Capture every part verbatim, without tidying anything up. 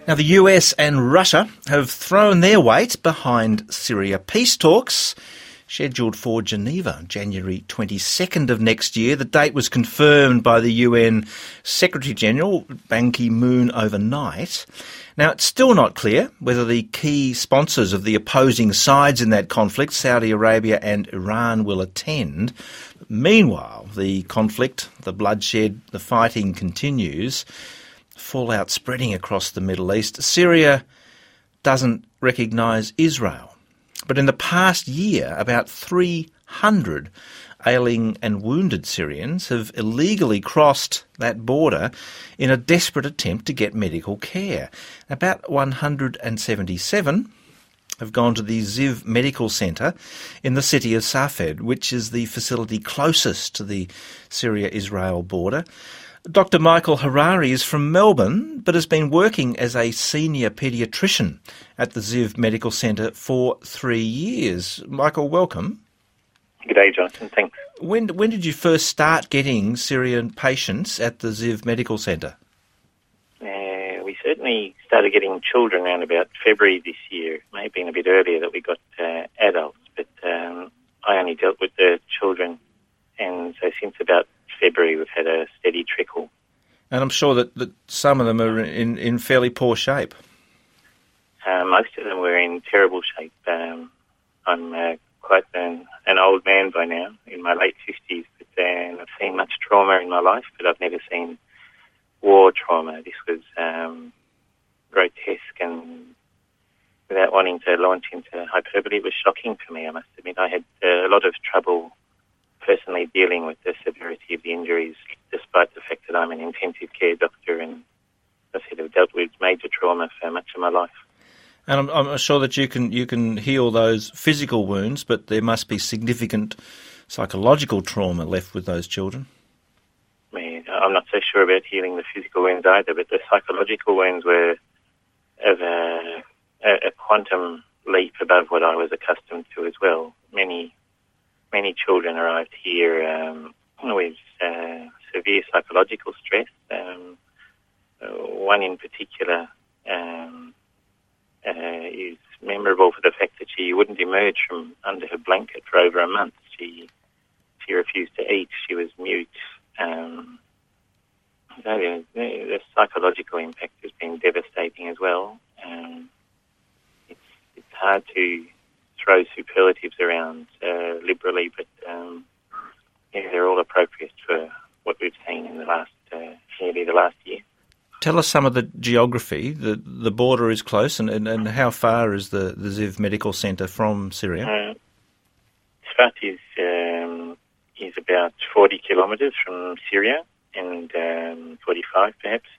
Now, the U S and Russia have thrown their weight behind Syria peace talks scheduled for Geneva, January twenty-second of next year. The date was confirmed by the U N Secretary-General, Ban Ki-moon, overnight. Now, it's still not clear whether the key sponsors of the opposing sides in that conflict, Saudi Arabia and Iran, will attend. Meanwhile, the conflict, the bloodshed, the fighting continues. Fallout spreading across the Middle East. Syria doesn't recognise Israel. But in the past year, about three hundred ailing and wounded Syrians have illegally crossed that border in a desperate attempt to get medical care. About one hundred seventy-seven have gone to the Ziv Medical Centre in the city of Safed, which is the facility closest to the Syria-Israel border. Doctor Michael Harari is from Melbourne, but has been working as a senior paediatrician at the Ziv Medical Centre for three years. Michael, welcome. G'day, Jonathan. Thanks. When when did you first start getting Syrian patients at the Ziv Medical Centre? Uh, we certainly started getting children around about February this year. It may have been a bit earlier that we got uh, adults, but um, I only dealt with the children, and so since about February we've had a steady trickle. And I'm sure that, that some of them are in, in fairly poor shape. Uh, most of them were in terrible shape. Um, I'm uh, quite an, an old man by now, in my late fifties, but uh, I've seen much trauma in my life, but I've never seen war trauma. This was um, grotesque, and without wanting to launch into hyperbole, it was shocking for me, I must admit. I had uh, a lot of trouble personally dealing with the severity of the injuries, despite the fact that I'm an intensive care doctor and I said I've dealt with major trauma for much of my life. And I'm, I'm sure that you can you can heal those physical wounds, but there must be significant psychological trauma left with those children. I mean, I'm not so sure about healing the physical wounds either, but the psychological wounds were of a, a, a quantum leap above what I was accustomed to as well. Many Many children arrived here um, with uh, severe psychological stress. Um, uh, one in particular um, uh, is memorable for the fact that she wouldn't emerge from under her blanket for over a month. She she refused to eat. She was mute. Um, so the, the psychological impact has been devastating as well. Um, it's it's hard to throw superlatives around uh, liberally, but um, yeah, they're all appropriate for what we've seen in the last, uh, nearly the last year. Tell us some of the geography. The the border is close, and, and, and how far is the, the Ziv Medical Centre from Syria? Uh, Sfat is, um, is about forty kilometres from Syria, and um, forty-five perhaps.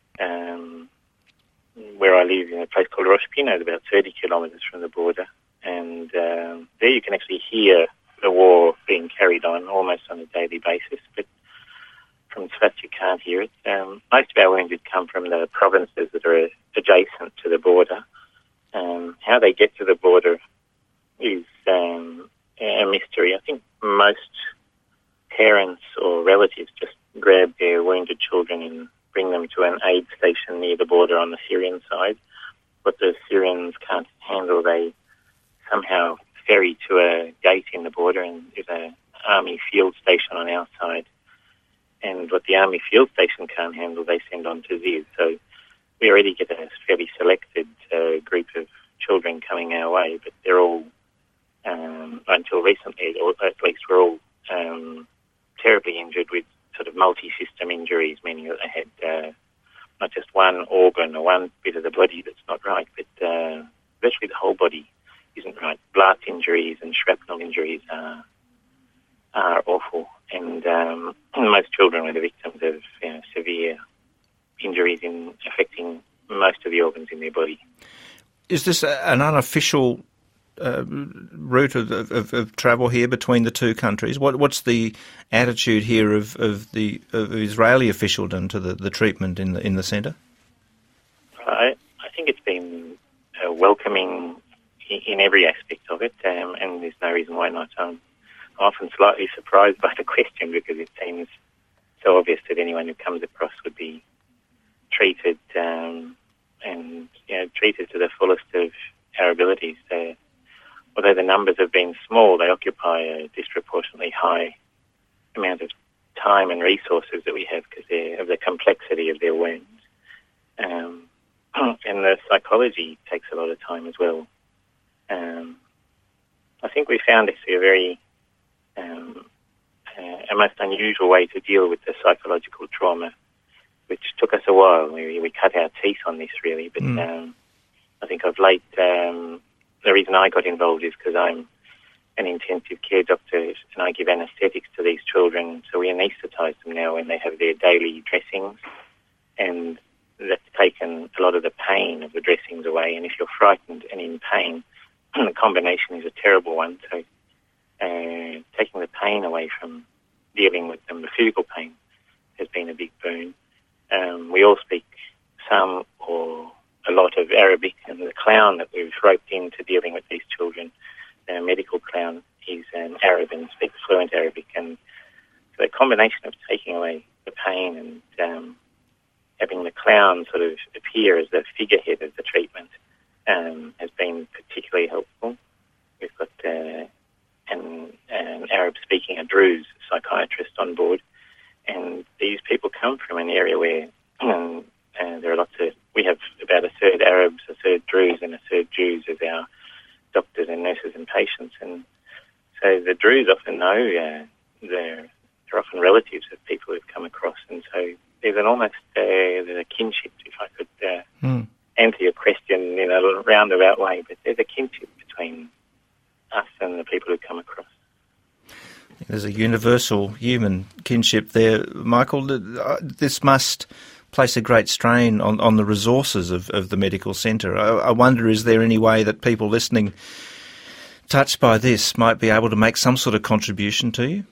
Um, where I live in a place called Rosh Pina is about thirty kilometres from the border. And um, there you can actually hear the war being carried on almost on a daily basis, but from Sfat you can't hear it. Um, most of our wounded come from the provinces that are adjacent to the border. Um, how they get to the border is um, a mystery. I think most parents or relatives just grab their wounded children and bring them to an aid station near the border on the Syrian side. What the Syrians can't handle, they somehow ferry to a gate in the border, and there's an army field station on our side. And what the army field station can't handle, they send on to Ziv. So we already get a fairly selected uh, group of children coming our way, but they're all, um, until recently, or at least we're all um, terribly injured with sort of multi-system injuries, meaning that they had uh, not just one organ or one bit of the body that's not right, but uh, virtually the whole body isn't right. Blast injuries and shrapnel injuries are are awful, and um, most children were the victims of you know, severe injuries in affecting most of the organs in their body. Is this an unofficial uh, route of, of, of travel here between the two countries? What what's the attitude here of, of the of Israeli officialdom to the, the treatment in the in the centre? I I think it's been uh, welcoming in every aspect of it, um, and there's no reason why not. I'm often slightly surprised by the question because it seems so obvious that anyone who comes across would be treated um, and you know, treated to the fullest of our abilities. They're, although the numbers have been small, they occupy a disproportionately high amount of time and resources that we have because of the complexity of their wounds. Um, and the psychology takes a lot of time as well. Um, I think we found actually a very um, uh, a most unusual way to deal with the psychological trauma, which took us a while. We, we cut our teeth on this really, but mm. um, I think of late um, the reason I got involved is because I'm an intensive care doctor and I give anaesthetics to these children, so we anaesthetise them now when they have their daily dressings, and that's taken a lot of the pain of the dressings away. And if you're frightened and in pain, the combination is a terrible one. So uh, taking the pain away from dealing with them, the physical pain, has been a big boon. Um, we all speak some or a lot of Arabic, and the clown that we've roped into dealing with these children, a medical clown, he's an Arab and speaks fluent Arabic. And so the combination of taking away the pain and um, having the clown sort of appear as the figurehead of the treatment um, has been particularly helpful. We've got uh, an, an Arab-speaking, a Druze psychiatrist on board, and these people come from an area where um, uh, there are lots of, we have about a third Arabs, a third Druze and a third Jews as our doctors and nurses and patients. And so the Druze often know, uh, they're, they're often relatives of people who've come across, and so there's an almost uh, there's a kinship, if I could uh, mm. answer your question in a roundabout way, but there's a kinship between us and the people who come across. There's a universal human kinship there. Michael, this must place a great strain on, on the resources of, of the medical centre. I, I wonder, is there any way that people listening touched by this might be able to make some sort of contribution to you?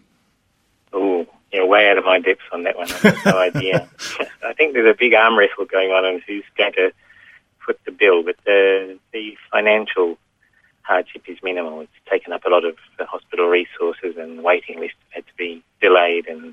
Oh, you're way out of my depth on that one. I have no idea. I think there's a big arm wrestle going on on who's going to foot the bill, but the, the financial hardship is minimal. It's taken up a lot of the hospital resources, and waiting lists had to be delayed, and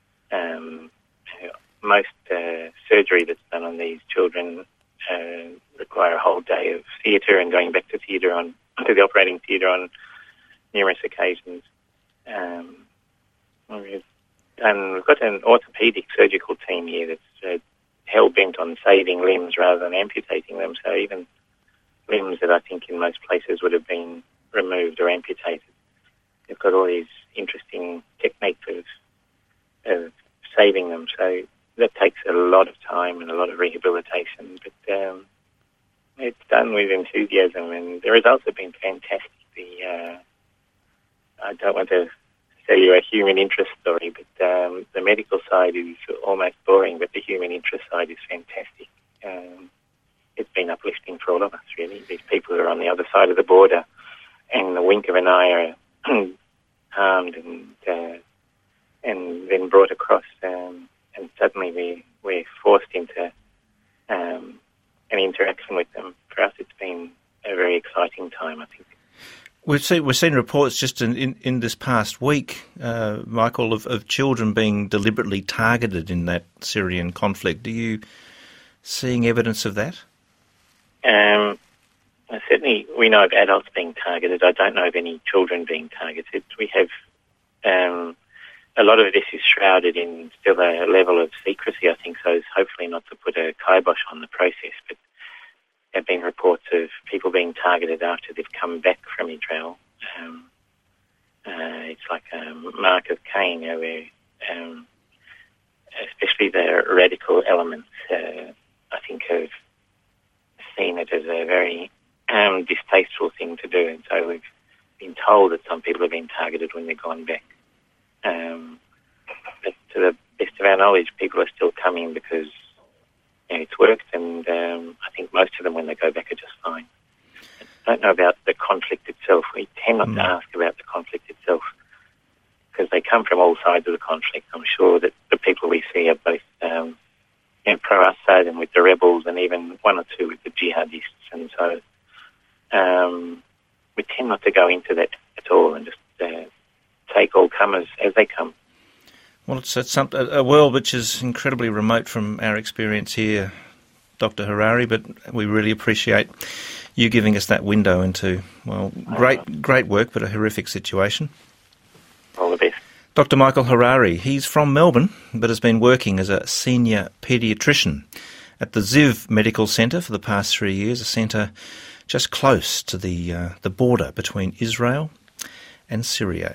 um, most uh, surgery that's done on these children uh, require a whole day of theatre and going back to theatre on to the operating theatre on numerous occasions. Um, we've, done, we've got an orthopaedic surgical team here that's uh, hell-bent on saving limbs rather than amputating them, so even limbs that I think in most places would have been removed or amputated, they've got all these interesting techniques of, of saving them, so that takes a lot of time and a lot of rehabilitation, but um, it's done with enthusiasm, and the results have been fantastic. The, uh, I don't want to tell you a human interest story, but um, the medical side is almost boring, but the human interest side is fantastic. Um, it's been uplifting for all of us, really. These people who are on the other side of the border, and the wink of an eye are harmed and uh, and then brought across, um, and suddenly we, we're forced into um, an interaction with them. For us, it's been a very exciting time, I think. We've seen, we've seen reports just in, in, in this past week, uh, Michael, of, of children being deliberately targeted in that Syrian conflict. Are you seeing evidence of that? Um, certainly we know of adults being targeted. I don't know of any children being targeted. We have um, a lot of this is shrouded in still a level of secrecy, I think, so as hopefully not to put a kibosh on the process, but there have been reports of people being targeted after they've come back from Israel. Um, uh, it's like a mark of Cain, you know, where um, especially the radical elements, uh, I think, have seen it as a very um, distasteful thing to do, and so we've been told that some people have been targeted when they've gone back. Um, but to the best of our knowledge, people are still coming because you know, it's worked, and um, I think most of them, when they go back, are just fine. I don't know about the conflict itself. We tend not mm. to ask about the conflict itself because they come from all sides of the conflict. I'm sure that the people we see are both um, you know, pro-Assad and with the rebels, and even one or two with the jihadists, and so um, we tend not to go into that at all and just uh, take all comers as they come. Well, it's, it's some, a world which is incredibly remote from our experience here Doctor Harari, but we really appreciate you giving us that window into, well, great, great work, but a horrific situation. All the best. Doctor Michael Harari, he's from Melbourne, but has been working as a senior paediatrician at the Ziv Medical Centre for the past three years, a centre just close to the uh, the border between Israel and Syria.